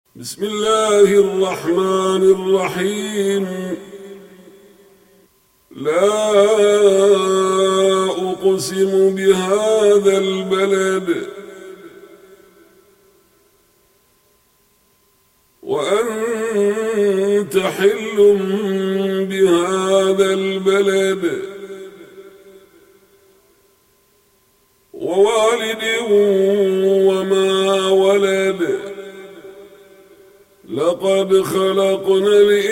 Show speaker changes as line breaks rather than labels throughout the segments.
بسم الله الرحمن الرحيم. لا أقسم بهذا البلد وأنت حل بهذا البلد ووالد وما ولد. لقد خلقنا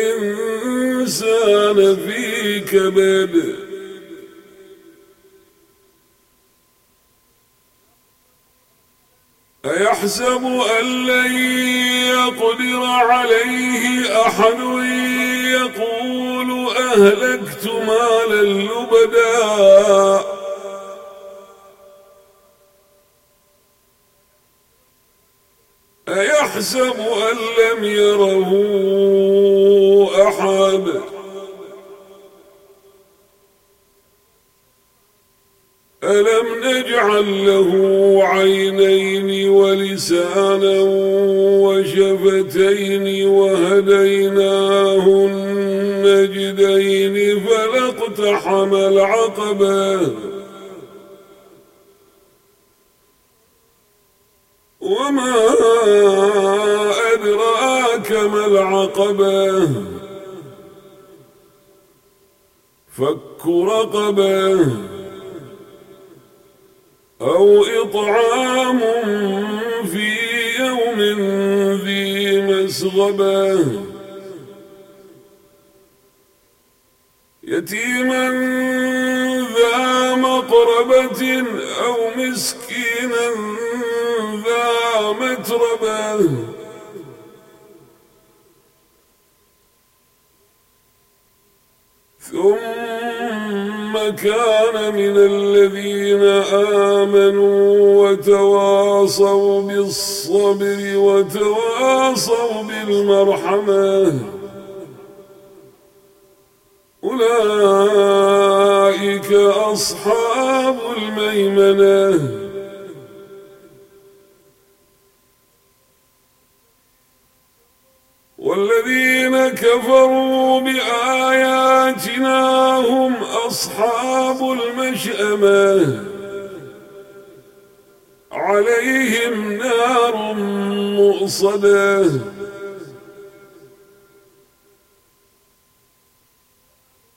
الإنسان في كبد. أيحسب أن لن يقدر عليه أحد يقول أهلكت مالا لبدا أيحسب أن لم يره أحد ألم نجعل له عينين ولسانا وشفتين وهديناه النجدين فلاقتحم العقبة وما أدراك ما العقبة فك رقبة أو إطعام في يوم ذي مسغبة يتيما ذا مقربة أو مسكينا ذا متربة ثم كان من الذين آمنوا وتواصوا بالصبر وتواصوا بالمرحمة أولئك أصحاب الميمنة. والذين كفروا بآياتنا هم أصحاب المشأمة عليهم نار مؤصدة